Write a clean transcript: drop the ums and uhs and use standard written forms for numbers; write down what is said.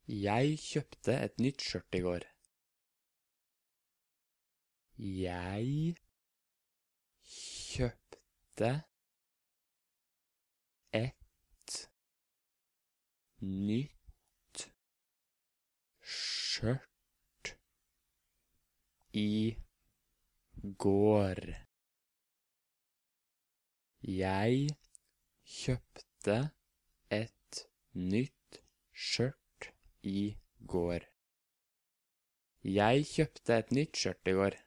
Jeg kjøpte et nytt skjørt i går. Jeg kjøpte et nytt skjørt i går. Jeg kjøpte et nytt skjørt i går. Jeg kjøpte et nytt skjørt i går.